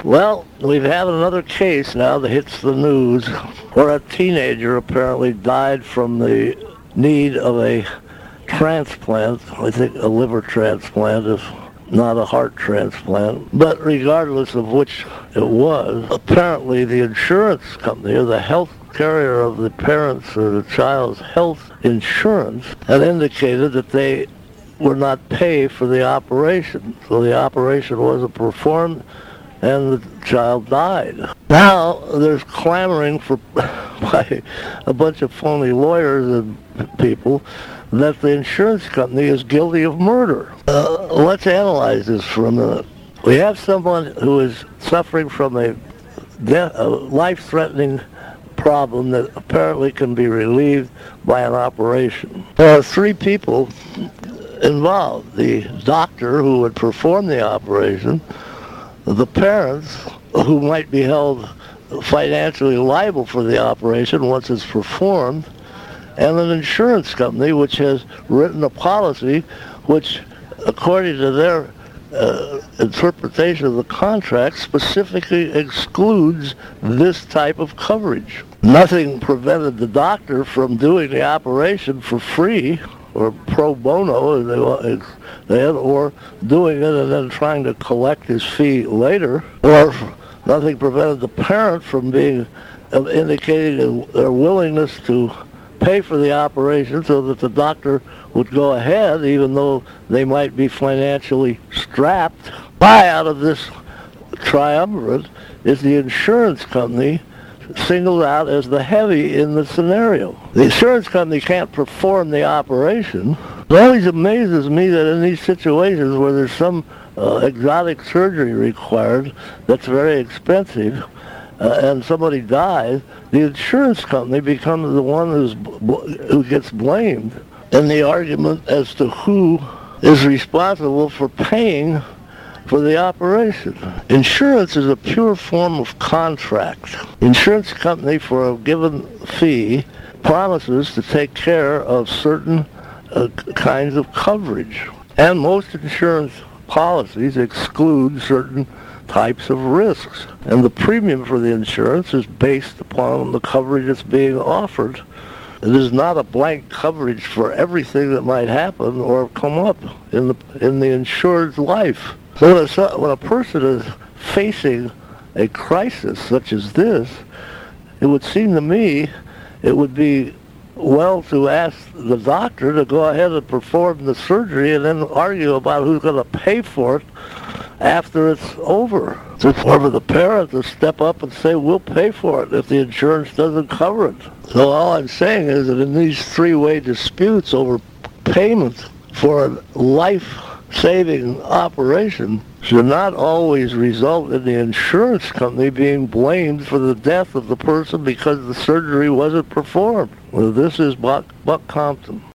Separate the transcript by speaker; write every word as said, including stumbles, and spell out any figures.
Speaker 1: Well, we've had another case now that hits the news where a teenager apparently died from the need of a transplant. I think a liver transplant, if not a heart transplant. But regardless of which it was, apparently the insurance company or the health carrier of the parents or the child's health insurance had indicated that they would not pay for the operation. So the operation wasn't performed and the child died. Now there's clamoring for by a bunch of phony lawyers and people that the insurance company is guilty of murder. Uh, let's analyze this for a minute. We have someone who is suffering from a, de- a life-threatening problem that apparently can be relieved by an operation. There are three people involved: the doctor who would perform the operation, the parents who might be held financially liable for the operation once it's performed, and an insurance company which has written a policy which, according to their uh, interpretation of the contract, specifically excludes this type of coverage. Nothing prevented the doctor from doing the operation for free or pro bono, or doing it and then trying to collect his fee later, or nothing prevented the parent from being uh, indicating their willingness to pay for the operation so that the doctor would go ahead, even though they might be financially strapped. Why, out of this triumvirate, is the insurance company singled out as the heavy in the scenario? The insurance company can't perform the operation. It always amazes me that in these situations where there's some uh, exotic surgery required that's very expensive, uh, and somebody dies, the insurance company becomes the one who's who gets blamed in the argument as to who is responsible for paying for the operation. Insurance is a pure form of contract. Insurance company, for a given fee, promises to take care of certain uh, kinds of coverage. And most insurance policies exclude certain types of risks. And the premium for the insurance is based upon the coverage that's being offered. It is not a blank coverage for everything that might happen or come up in the in the insured's life. So when a, when a person is facing a crisis such as this, it would seem to me it would be well to ask the doctor to go ahead and perform the surgery and then argue about who's going to pay for it after it's over. It's for the parent to step up and say, we'll pay for it if the insurance doesn't cover it. So all I'm saying is that in these three-way disputes over payment for a life-saving operation should not always result in the insurance company being blamed for the death of the person because the surgery wasn't performed. Well, this is Buck, Buck Compton.